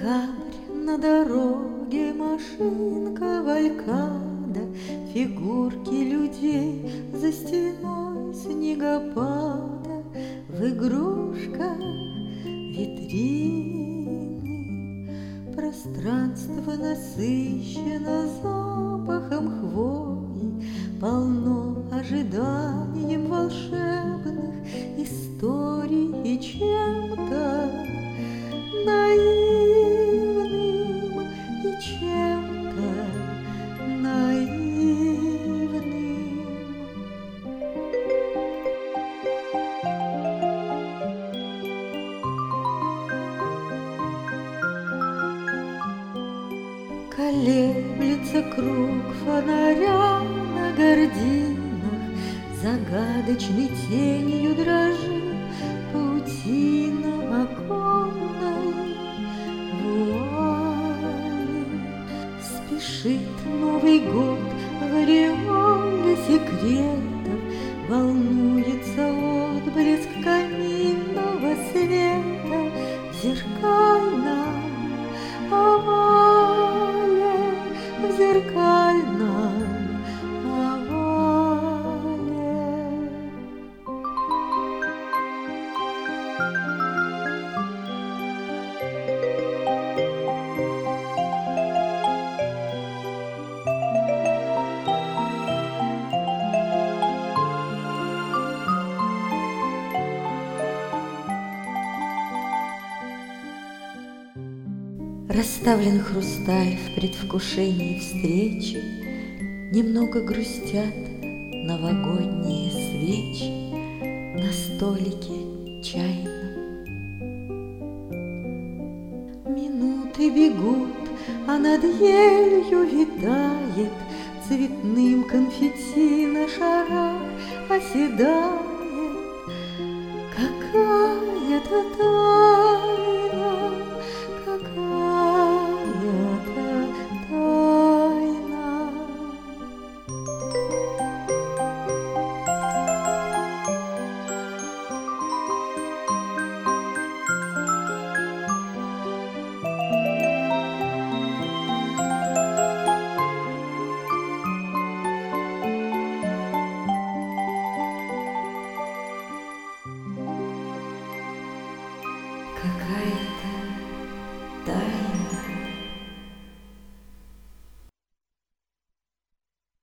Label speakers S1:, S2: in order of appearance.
S1: Декабрь на дороге, машинка валькада, фигурки людей за стеной снегопада, в игрушках витрины. Пространство насыщено запахом хвои, полно ожиданием волшебных историй и чем-то наивным, и чем-то наивным. Колеблется круг фонаря на гординах, загадочной тенью дрожит паутина оконной вуали. Спешит Новый год в ореоле секретов, волнуется отблеск каминного света в зеркальном овале, в зеркальном овале. Расставлен хрусталь в предвкушении встречи, немного грустят новогодние свечи на столике чайном. Минуты бегут, а над елью витает цветным конфетти на шарах оседает какая-то тайна, какая-то тайна. Какая-то тайна.